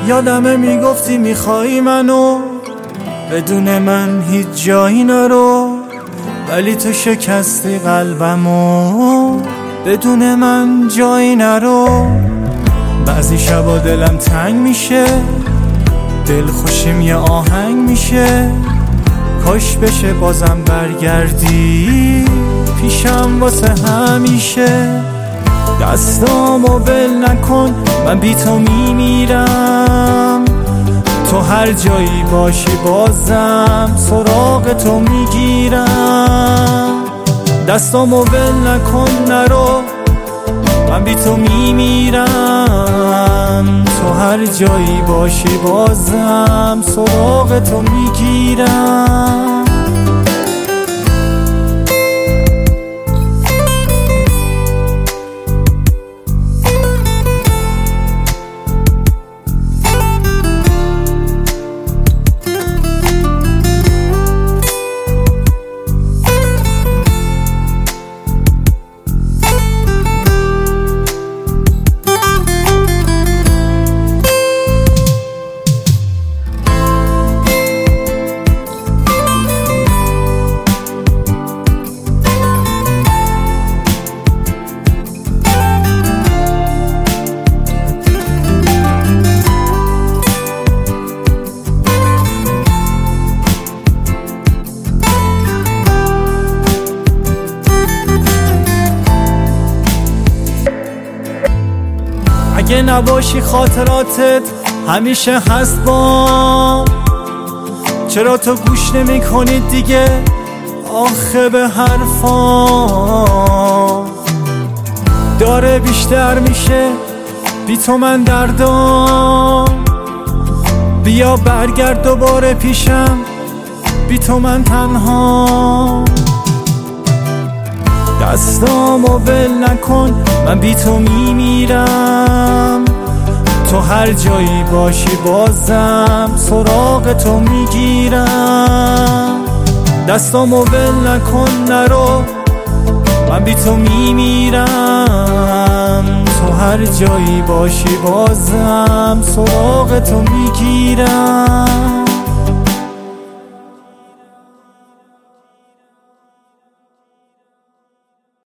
یادمه میگفتی میخوای منو، بدون من هیچ جایی نرو، ولی تو شکستی قلبمو، بدون من جایی نرو. بعضی شبا دلم تنگ میشه، دل خوشیم یه آهنگ میشه، کاش بشه بازم برگردی پیشم واسه همیشه. دستامو ول نکن، من بی تو میمیرم، تو هر جایی باشی بازم سراغ تو میگیرم. دستامو ول نکن نرو، من بی تو میمیرم، تو هر جایی باشی بازم سراغ تو میگیرم. اگه نباشی خاطراتت همیشه هست با، چرا تو گوش نمی کنی دیگه آخه به حرفا؟ داره بیشتر میشه بی تو من دردام، بیا برگرد دوباره پیشم، بی تو من تنها. دستامو ول نکن، من بی تو میمیرم، تو هر جایی باشی بازم سراغ تو میگیرم. دستامو ول نکن نرو، من بی تو میمیرم، تو هر جایی باشی بازم سراغ تو میگیرم.